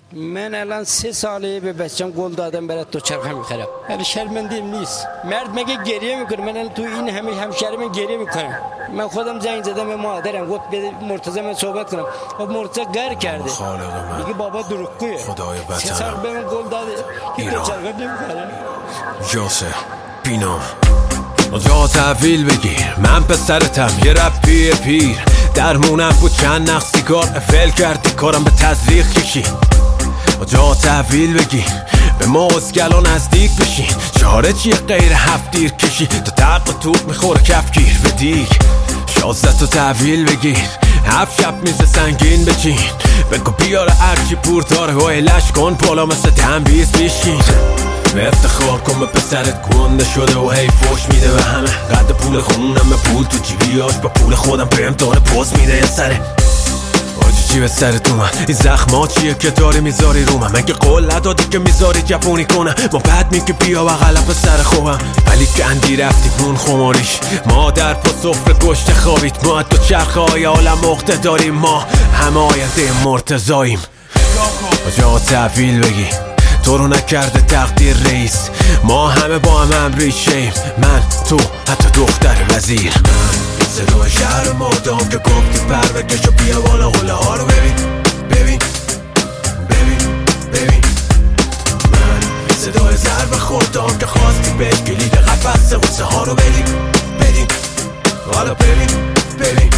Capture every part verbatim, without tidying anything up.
من الان سه ساله به بچم گل دادم برای دوچرخه میخرم. ولی شرمنده‌ام نیست. مرد مگه گریه میکنه؟ من الان تو این همه همشهری من گریه میکنم. من خودم زنگ زدم به مادرم، گفت به مرتضی من صحبت کنم. خب مرتضی گر کرده. میگه بابا دروغگویه. خدای وطن. سه سال به من گل داده که دوچرخه نمیخره. یاسر بینام جا تحویل بگیر، من پسرتم یه رپی پیر. درمونم بود چند نخ سیگار افل کردی کارم به تزریق کشی. جا تحویل بگیر به ما ازگلا نزدیک بشین. چاره چیه غیر هفت دیر کشی تا تق و توق میخوره کفگیر به دیگ. شازده تا تحویل بگیر هفت شب میز سنگین بچین. بگو بیاره هرچی پور داره و علش کن بالا مثل تنبیز بیشین. به افتخار کن به پسرت گنده شده و هی فوش میده به همه. قد پول خونم به پول تو جیبیاش با پول خودم بهم داره پوز میده یه سره. آجی چی به سرت اومد؟ این زخما چیه که داری میذاری رو من؟ من که قول ندادی که میذاری جپونی کنم. ما بعد میگه بیا بغلم به سر خوبم ولی گندی رفتی پون خماریش. ما در پا سفره گشت خوابید. ما دو چرخه های عالم مخته داریم. ما همه آینده مرتضاییم. جا تحویل بگی تو رو نکرده تقدیر رئیس. ما همه با هم هم ریشیم. من تو حتی دختر وزیر. من صدای شهر مردم که گفتی پر بکش و بیا بالا غله ها رو ببین ببین ببین ببین. من صدای ضربه خوردم که خواستی بهش کلید قفص غصه ها رو بدیم بدیم حالا ببین ببین.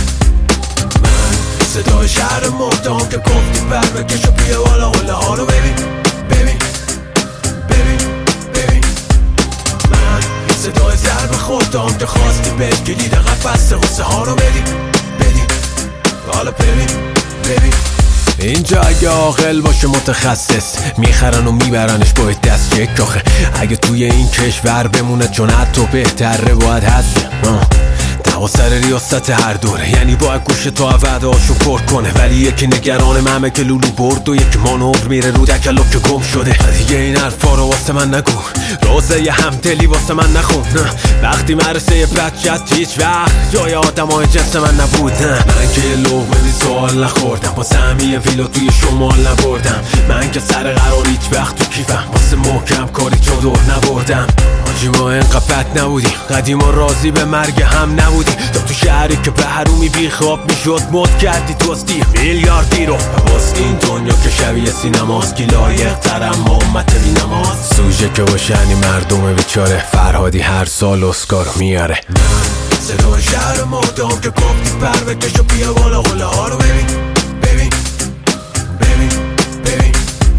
من صدای شهر مردم که گفتی پر بکش و بیا بالا غله ها رو ببین ببین ببین ببین. من صدای ضربه خوردم که خواستی بهش کلید قفص غصه ها رو بدیم بدیم حالا ببین ببین. اینجا اگه عاقل باشه متخصص میخرن و میبرنش باید دست چک. آخه اگه توی این کشور بمونه چون حتی بهتره باید هست دوا سر ریاست هر دوره. یعنی باید گوش تو وعده هاشو پر کنه ولی یکی نگران همه که لولو برد و یکی مانور میره رو دکلو که گم شده. دیگه این حرفا رو واسه من نگو، روزه یه همدلی واسه من نخون. وقتی مرسه بچت هیچ وقت جای آدم های جنس من نبود. من که یه لغمه بی سوال نخوردم واسه همی ویلا توی شمال نبردم. من که سر قرار هیچ وقت تو کیفم واسه محکم کاری چادر نبردم. آجی ما اینقدر بد نبودیم قدیما راضی به مرگ هم نبودیم. تا تو شهری که به حرومی بی خواب میشد مد کردی توستی میلیاردی رو. باز این دنیا که شبیه سینماست کی لایق ترم ما امت بی نماز. سوژه که باشنی مردم بیچاره فرهادی هر سال اسکار میاره. من صدای شهر مردم که گفتی پر بکش و بیا بالا غله ها رو ببین ببین ببین ببین.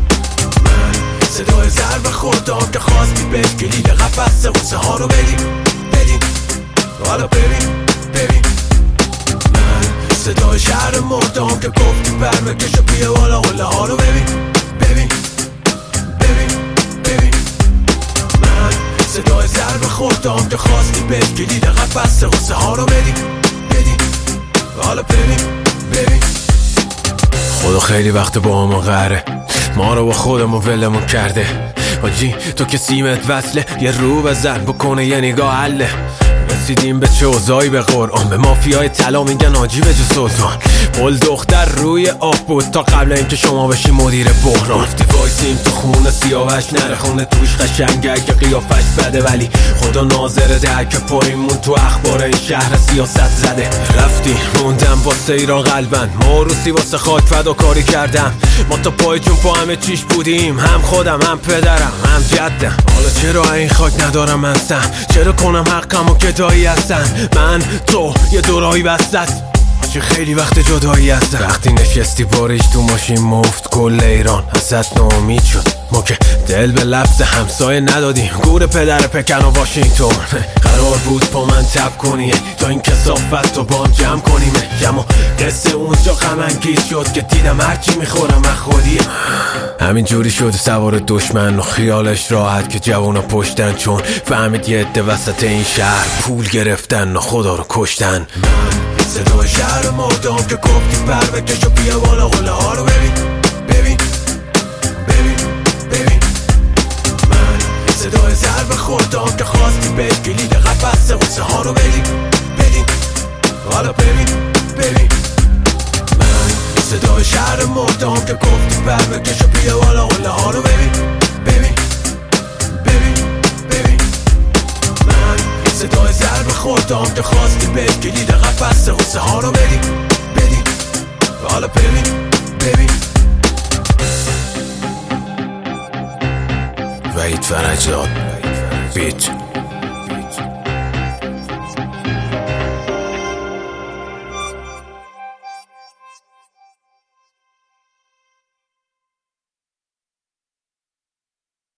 من صدای ضربه خوردم که خواستی بهش کلید قفص غصه ها رو بدیم بدیم حالا ببین ببین. من صدای شهر مردم که گفتی پر بکش و بیا بالا غله ها رو ببین ببین ببین ببین. من صدای ضربه خوردم که خواستی بهش کلید قفص غصه ها رو بدیم بدیم حالا ببین ببین. خدا خیلی وقت با همون قهره ما رو با خودمون ولمون کرده. آجی تو که سیمت وصله یه رو بزن بکنه یه نگاه حله. رسیدیم به چه اوضاعی به قرآن به مافیای طلا میگن آجی به جو سلطان. قول دختر روی آب بود تا قبل اینکه شما بشی مدیر بحران. گفتی وایسیم تو خونه سیاوش نره خونه توش قشنگه که قیافش بده ولی خدا ناظره ده که پایمون تو اخبار این شهر سیاست زده. رفتی موندم واسه ایران قلبن ما روسی واسه خاک فداکاری کردم. ما تا پای جون پا همه چیش بودیم هم خودم هم پدرم هم جدم. حالا چرا این خاک ندارم من سم چرا کنم حقم و گدایی هستن. من تو یه دورایی بستت چه خیلی وقت جدایی هستن. وقتی نشستی باریش تو ماشین مفت کل ایران ازت ناامید شد. ما که دل به لفظ همسایه ندادیم گور پدر پکن و واشنگتن. قرار بود با من تب کنی تا این کثافت رو با هم جمع کنیم. اما قصه اونجا غم انگیز شد که دیدم هرچی میخورم من خودیه. همین جوری شد سوار دشمن و خیالش راحت که جوانا پشتن چون فهمید یه عده وسط این شهر پول گرفتن و خدا رو کشتن. من صدای شهر مردم که گفتی پر بکش و بیا بالا غله ها رو ببین ببین ببین ببین. من صدای ضربه خوردم که خواستی بهش کلید قفص غصه ها رو بدیم بدیم حالا ببین ببین. من صدای شهر مردم که گفتی بر بکش و بیا بالا قله ها رو ببین ببین ببین ببین من صدای ضرب خوردم که خواستی بهت گلید قفص غصه ها رو بدی بدی حالا ببین ببین وحید فرجاد بیت